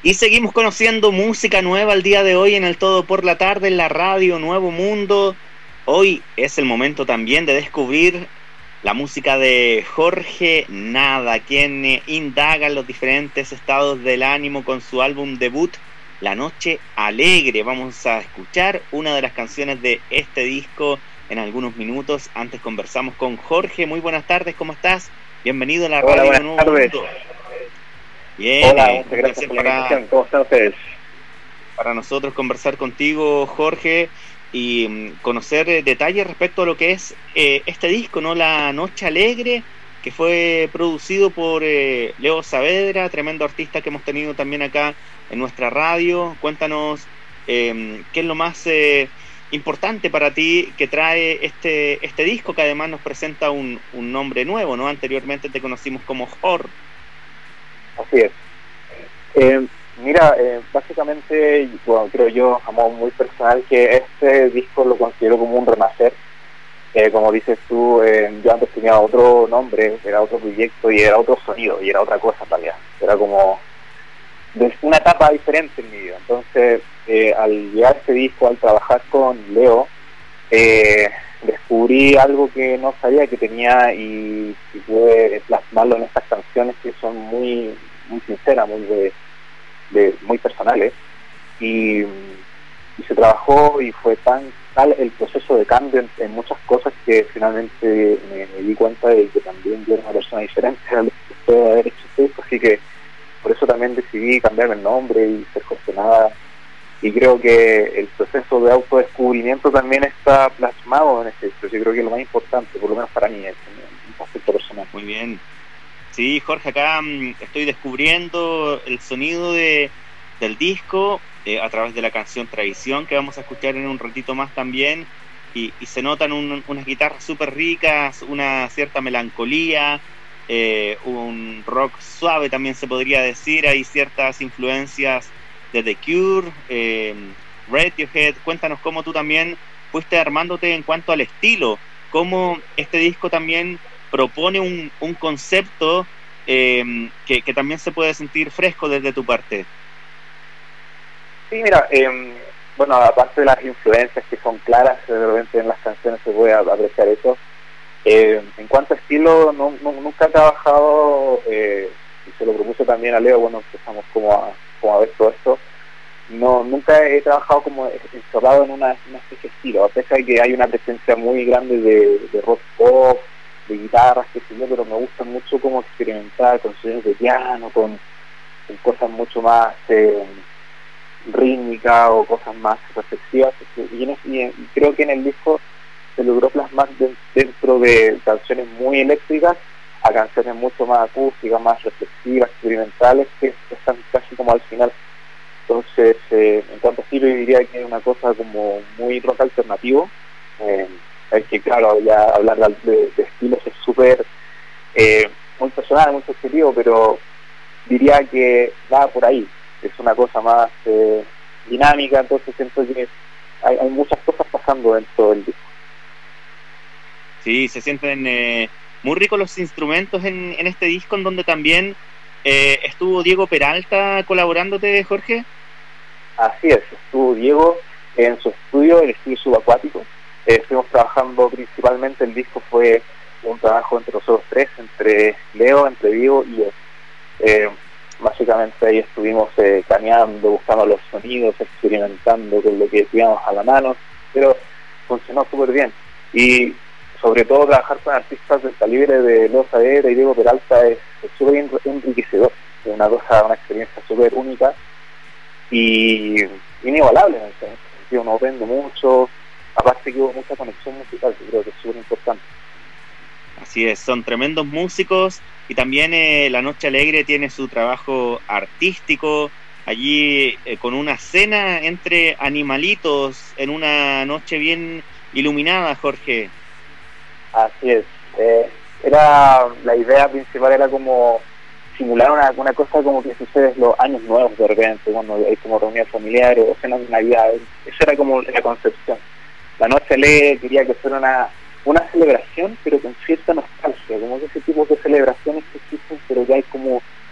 Y seguimos conociendo música nueva el día de hoy en el Todo por la Tarde, en la radio Nuevo Mundo. Hoy es el momento también de descubrir la música de Jorge Nada, quien indaga en los diferentes estados del ánimo con su álbum debut, La Noche Alegre. Vamos a escuchar una de las canciones de este disco en algunos minutos. Antes conversamos con Jorge. Muy buenas tardes, ¿cómo estás? Bienvenido a la Hola, radio buenas Nuevo tardes. Mundo. Bien, Hola, muchas gracias por la invitación. ¿Cómo están ustedes? Para nosotros conversar contigo, Jorge, y conocer detalles respecto a lo que es este disco, ¿no? La Noche Alegre, que fue producido por Leo Saavedra, tremendo artista que hemos tenido también acá en nuestra radio. Cuéntanos qué es lo más importante para ti que trae este disco, que además nos presenta un nombre nuevo, ¿no? Anteriormente te conocimos como Jor. Así es. Mira, básicamente, bueno, creo yo, a modo muy personal, que este disco lo considero como un renacer. Como dices tú, yo antes tenía otro nombre, era otro proyecto y era otro sonido y era otra cosa en realidad. Era como una etapa diferente en mi vida. Entonces, al llegar a este disco, al trabajar con Leo, descubrí algo que no sabía que tenía y pude plasmarlo en estas canciones que son muy sinceras, muy personales, y se trabajó y fue tal el proceso de cambio en muchas cosas que finalmente me di cuenta de que también yo era una persona diferente a lo que puede haber hecho este disco, así que por eso también decidí cambiarme el nombre y ser Jorge Nada, y creo que el proceso de autodescubrimiento también está plasmado en este disco. Yo creo que es lo más importante, por lo menos para mí, es un aspecto personal. Muy bien. Sí, Jorge, acá estoy descubriendo el sonido del disco a través de la canción Tradición, que vamos a escuchar en un ratito más también, y se notan unas guitarras súper ricas, una cierta melancolía, un rock suave también se podría decir. Hay ciertas influencias de The Cure, Radiohead. Cuéntanos cómo tú también fuiste armándote en cuanto al estilo, cómo este disco también propone un concepto que también se puede sentir fresco desde tu parte. Sí, mira, bueno, aparte de las influencias que son claras, de repente en las canciones se puede apreciar eso. En cuanto a estilo, nunca he trabajado, y se lo propuse también a Leo, bueno, empezamos como a ver todo esto. Nunca he trabajado como encerrado en una especie de estilo, a pesar de que hay una presencia muy grande de rock pop, de guitarras, qué sé yo, pero me gusta mucho como experimentar con sonidos de piano, con cosas mucho más rítmicas o cosas más reflexivas, y creo que en el disco se logró plasmar dentro de canciones muy eléctricas a canciones mucho más acústicas, más reflexivas, experimentales, que están casi como al final. Entonces, en cuanto a estilo, yo diría que es una cosa como muy rock alternativo. Es que claro, ya hablar de estilos es súper muy personal, muy subjetivo, pero diría que va por ahí. Es una cosa más dinámica, entonces siento que hay muchas cosas pasando dentro del disco. Sí, se sienten muy ricos los instrumentos en este disco, en donde también estuvo Diego Peralta colaborándote, Jorge. Así es, estuvo Diego en su estudio, el estudio subacuático. Estuvimos trabajando principalmente, el disco fue un trabajo entre nosotros tres, entre Leo, entre Diego y yo. Básicamente ahí estuvimos caneando, buscando los sonidos, experimentando con lo que teníamos a la mano, pero funcionó súper bien. Y sobre todo trabajar con artistas del calibre de Leo Saavedra y Diego Peralta es súper enriquecedor, es una experiencia súper única y inigualable en ese sentido. Uno aprende mucho, aparte que hubo mucha conexión musical, que creo que es súper importante. Así es, son tremendos músicos, y también La Noche Alegre tiene su trabajo artístico allí con una cena entre animalitos en una noche bien iluminada, Jorge. Así es, era la idea principal, era como simular una cosa como que sucede en los años nuevos de repente, cuando hay como reuniones familiares o cenas de Navidad. Esa era como la concepción. La Noche Alegre quería que fuera una celebración, pero con cierta nostalgia, como que ese tipo de celebraciones que existen, pero que hay como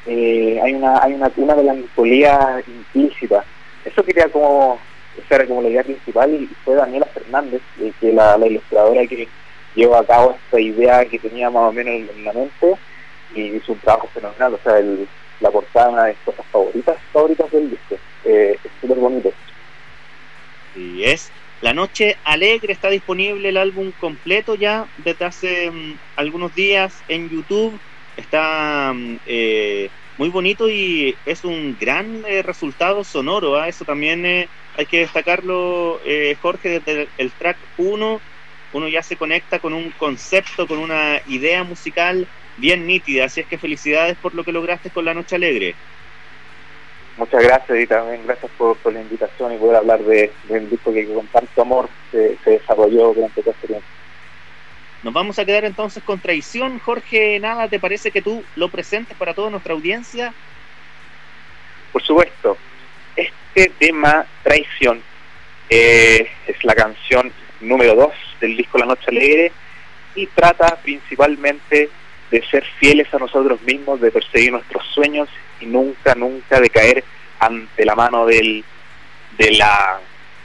una melancolía implícita. Eso quería como, esa era como la idea principal, y fue Daniela Fernández, que la ilustradora que llevó a cabo esta idea que tenía más o menos en la mente, y hizo un trabajo fenomenal. O sea, la portada es una de mis cosas favoritas del disco. Es súper bonito. Y es La Noche Alegre. Está disponible el álbum completo ya desde hace algunos días en YouTube. Está muy bonito y es un gran resultado sonoro, ¿eh? Eso también hay que destacarlo, Jorge. Desde el track 1 uno ya se conecta con un concepto, con una idea musical bien nítida. Así es que felicidades por lo que lograste con La Noche Alegre. Muchas gracias, y también gracias por la invitación y poder hablar de un disco que con tanto amor se desarrolló durante todo este tiempo. Nos vamos a quedar entonces con Traición. Jorge Nava, ¿te parece que tú lo presentes para toda nuestra audiencia? Por supuesto. Este tema, Traición, es la canción número 2 del disco La Noche Alegre, y trata principalmente de ser fieles a nosotros mismos, de perseguir nuestros sueños y nunca de caer ante la mano de la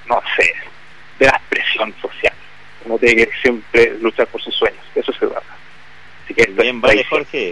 presión social. Uno tiene que siempre luchar por sus sueños. Eso se trata. Así que bien, vale, Jorge.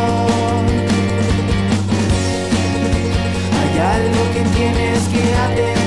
Algo que tienes que atender.